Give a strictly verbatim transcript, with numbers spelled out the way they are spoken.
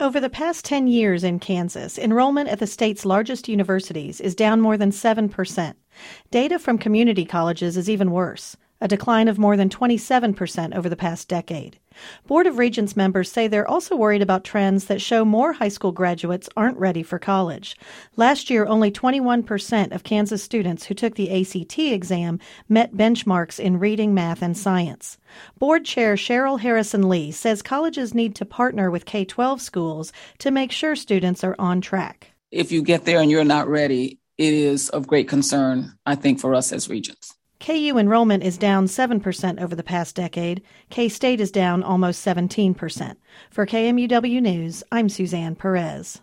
Over the past ten years in Kansas, enrollment at the state's largest universities is down more than seven percent. Data from community colleges is even worse, a decline of more than twenty-seven percent over the past decade. Board of Regents members say they're also worried about trends that show more high school graduates aren't ready for college. Last year, only twenty-one percent of Kansas students who took the A C T exam met benchmarks in reading, math, and science. Board Chair Cheryl Harrison Lee says colleges need to partner with K twelve schools to make sure students are on track. If you get there and you're not ready, it is of great concern, I think, for us as Regents. K U enrollment is down seven percent over the past decade. K-State is down almost seventeen percent. For K M U W News, I'm Suzanne Perez.